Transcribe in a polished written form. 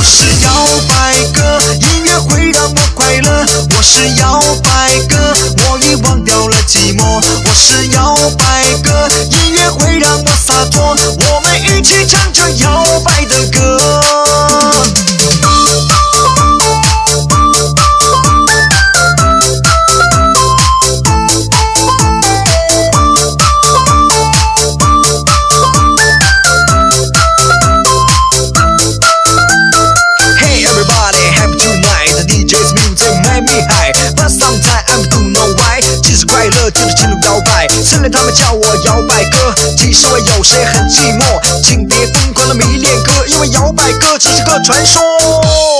是摇摆歌，音乐会让我快乐。我是摇摆歌，我已忘掉了寂寞。我是摇摆歌，音乐会让我洒脱。我们一起唱着摇摆的歌。就是进入摇摆，虽然他们叫我摇摆哥，其实我有时也很寂寞。请别疯狂的迷恋歌，因为摇摆歌只是个传说。